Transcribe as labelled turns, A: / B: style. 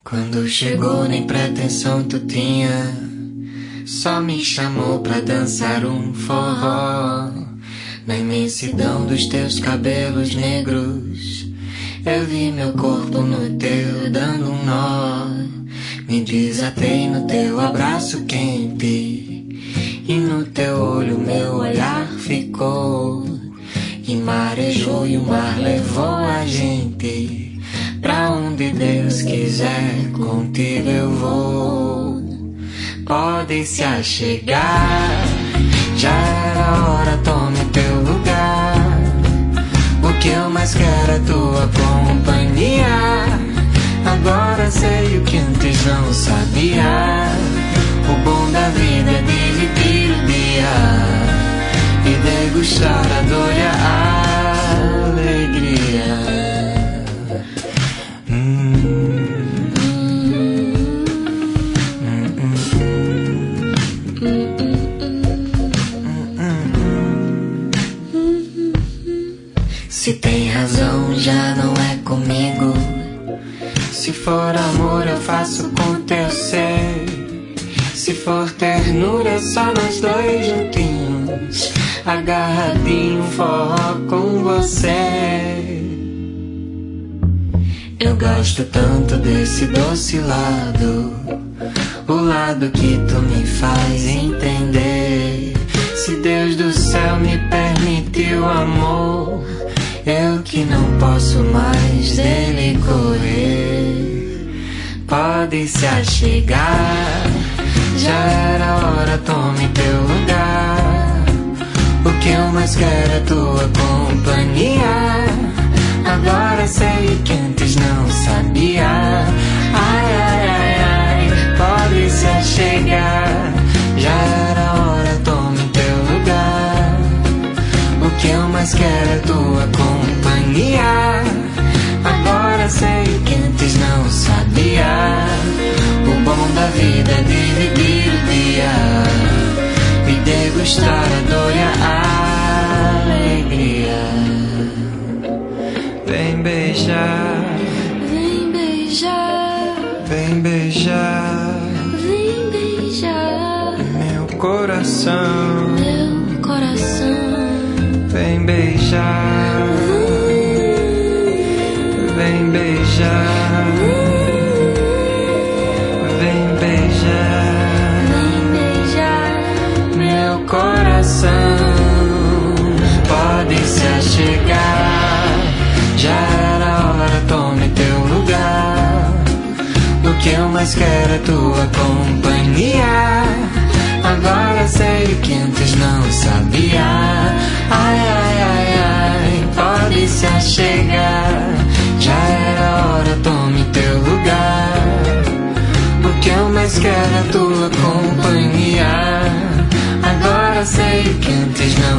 A: Quando chegou nem pretensão tu tinha, só me chamou pra dançar um forró. Na imensidão dos teus cabelos negros, eu vi meu corpo no teu dando um nó. Me desatei no teu abraço quente, e no teu olho meu olhar ficou. E marejou e o mar levou a gente pra onde Deus quiser, contigo eu vou. Pode se achegar, já era hora, tome teu lugar. O que eu mais quero é tua companhia. Agora sei o que antes não sabia. O bom da vida é dividir o dia e degustar a dor e a alegria. Se tem razão, já não é comigo. Se for amor, eu faço com teu ser. Se for ternura, só nós dois juntinhos, agarradinho, forró com você. Eu gosto tanto desse doce lado, o lado que tu me faz entender. Se Deus do céu me permitiu amor, eu que não posso mais dele correr. Pode se achegar, já era hora, tome teu lugar. O que eu mais quero é tua companhia. Agora sei que antes não sabia. Ai, ai, ai, ai, pode se achegar, já era hora, tome teu lugar. O que eu mais quero é tua companhia. Agora sei que antes não sabia. O bom da vida é dividir o dia e degustar a dor e a alegria. Vem beijar,
B: vem beijar,
A: vem beijar,
B: vem beijar
A: meu coração,
B: meu coração.
A: Vem beijar, vem beijar, vem beijar,
B: vem beijar
A: meu coração. Pode se achegar, já era hora, tome teu lugar. O que eu mais quero é tua companhia. Agora sei o que antes não sabia. Ai, ai, ai, ai, pode se achegar, já era hora, tome teu lugar. O que eu mais quero é tua companhia. Agora sei o que antes não